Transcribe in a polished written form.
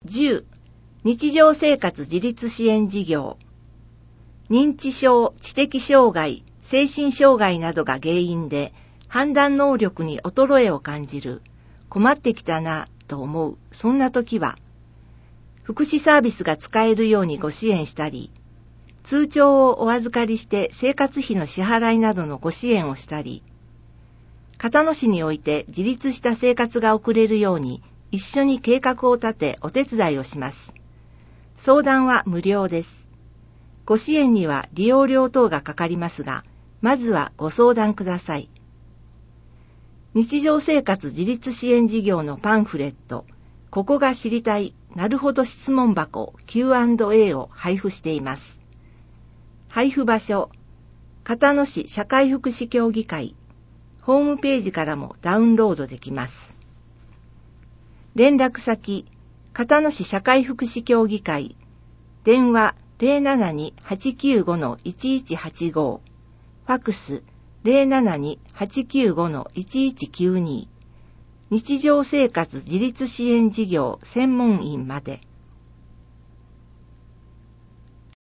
10、日常生活自立支援事業。認知症、知的障害、精神障害などが原因で判断能力に衰えを感じる、困ってきたなと思う、そんな時は、福祉サービスが使えるようにご支援したり、通帳をお預かりして生活費の支払いなどのご支援をしたり、片野市において自立した生活が送れるように一緒に計画を立てお手伝いをします。相談は無料です。ご支援には利用料等がかかりますが、まずはご相談ください。日常生活自立支援事業のパンフレット、ここが知りたい、なるほど質問箱 Q&A を配布しています。配布場所、片野市社会福祉協議会、ホームページからもダウンロードできます。連絡先、片野市社会福祉協議会、電話 072-895-1185、ファクス 072-895-1192、日常生活自立支援事業専門員まで。